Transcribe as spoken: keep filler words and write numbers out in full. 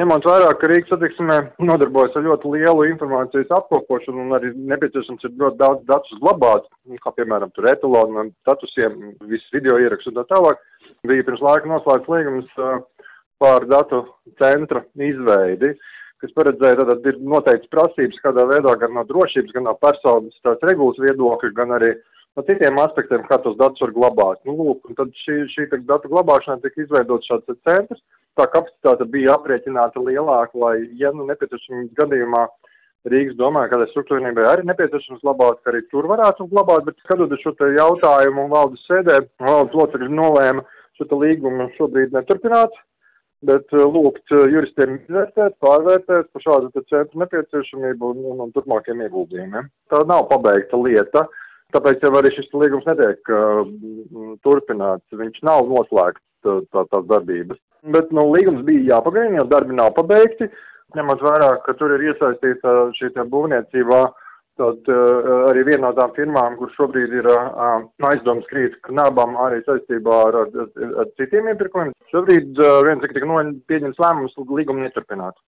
Ņemot vērā, ka Rīgas satiksmē nodarbojas ar ļoti lielu informācijas apkopošanu un arī nepieciešams ir ļoti daudz datus glabāt, kā piemēram tur etalonu, statusiem, visu video ierakstu un tā tālāk, bija pirms laika noslēgts līgums par datu centra izveidi, kas paredzēja, tad ir noteikts prasības kādā veidā gan no drošības, gan no personas tās regulas viedokļa, gan arī no citiem aspektiem, kā tos datus var glabāt. Nu, lūk, un tad šī, šī datu glabāšanā tika izveidots šāds centrs. Tā kapacitāte bija aprēķināta lielāka, lai, ja nu nepieciešamības gadījumā Rīgas domāja, kādai struktūrnībai arī nepieciešams glabāt, ka arī tur varētu glabāt, bet skatoties šo te jautājumu valdes sēdē, valdes locekļi nolēma šo te līgumu šobrīd neturpināt, bet lūgt juristiem izvērtēt, pārvērtēt par šādu te centru nepieciešamību un, un, un turpmākiem ieguldījumiem. Tā nav pabeigta lieta. Tāpēc jau arī šis līgums netiek uh, turpināts, viņš nav noslēgts tā, tā, tās darbības. Bet nu, līgums bija jāpagarina, jo darbi nav pabeigti, ņemot vērā, ka tur ir iesaistīta šī tā būvniecībā, tad uh, arī viena no tām firmām, kur šobrīd ir uh, aizdomas krīt knabam arī saistībā ar, ar, ar citiem iepirkumiem. Šobrīd uh, viens tika no pieņems lēmums līgumu neturpināt.